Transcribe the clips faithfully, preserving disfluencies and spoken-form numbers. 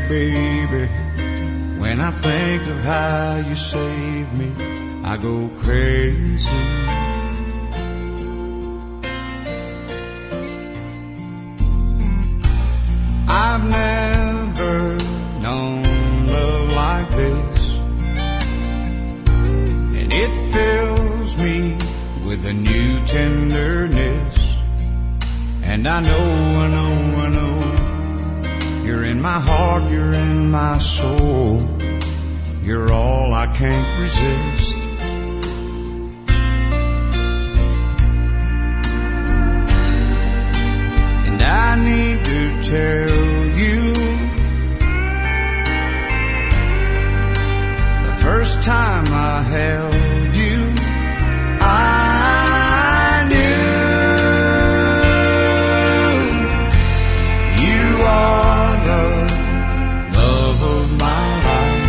baby, when I think of how you saved me, I go crazy. I've never known love like this, and it fills me with a new tenderness. And I know, I know, I know, you're in my heart, you're in my soul, you're all I can't resist. And I need to tell you, the first time I held you, I knew you are the love of my life.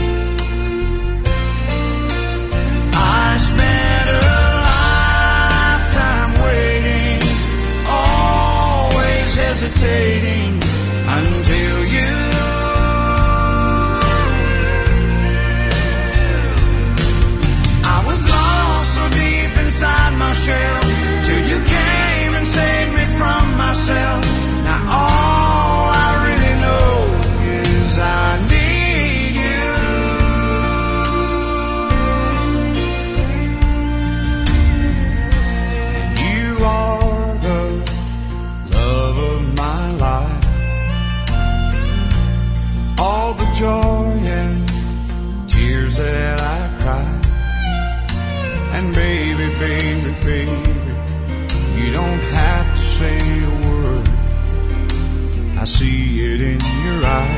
I spent a lifetime waiting, always hesitating until you. I was lost so deep inside my shell till you came and saved me from myself. Now all I really know is I need you. You are the love of my life. All the joy and tears that I cry. And baby, baby, baby, you don't have to say a word, I see it in your eyes.